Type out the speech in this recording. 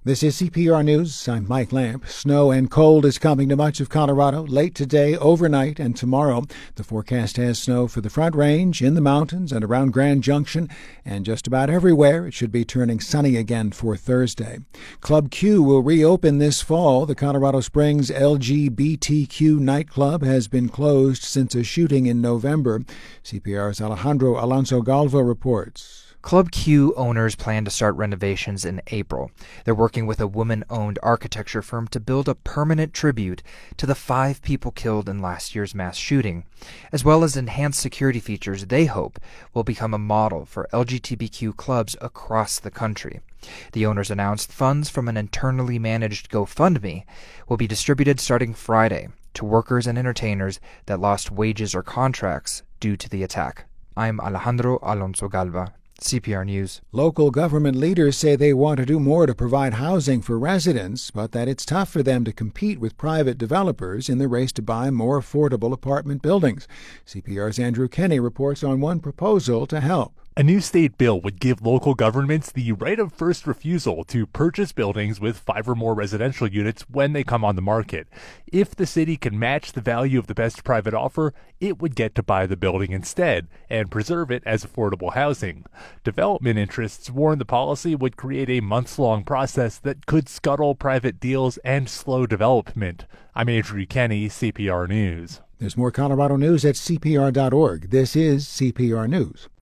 This is CPR News. I'm Mike Lamp. Snow and cold is coming to much of Colorado late today, overnight, and tomorrow. The forecast has snow for the Front Range, in the mountains, and around Grand Junction, and just about everywhere. It should be turning sunny again for Thursday. Club Q will reopen this fall. The Colorado Springs LGBTQ nightclub has been closed since a shooting in November. CPR's Alejandro Alonso Galva reports. Club Q owners plan to start renovations in April. They're working with a woman-owned architecture firm to build a permanent tribute to the 5 people killed in last year's mass shooting, as well as enhanced security features they hope will become a model for LGBTQ clubs across the country. The owners announced funds from an internally managed GoFundMe will be distributed starting Friday to workers and entertainers that lost wages or contracts due to the attack. I'm Alejandro Alonso Galva, CPR News. Local government leaders say they want to do more to provide housing for residents, but that it's tough for them to compete with private developers in the race to buy more affordable apartment buildings. CPR's Andrew Kenny reports on one proposal to help. A new state bill would give local governments the right of first refusal to purchase buildings with 5 or more residential units when they come on the market. If the city can match the value of the best private offer, it would get to buy the building instead and preserve it as affordable housing. Development interests warn the policy would create a months-long process that could scuttle private deals and slow development. I'm Andrew Kenny, CPR News. There's more Colorado news at CPR.org. This is CPR News.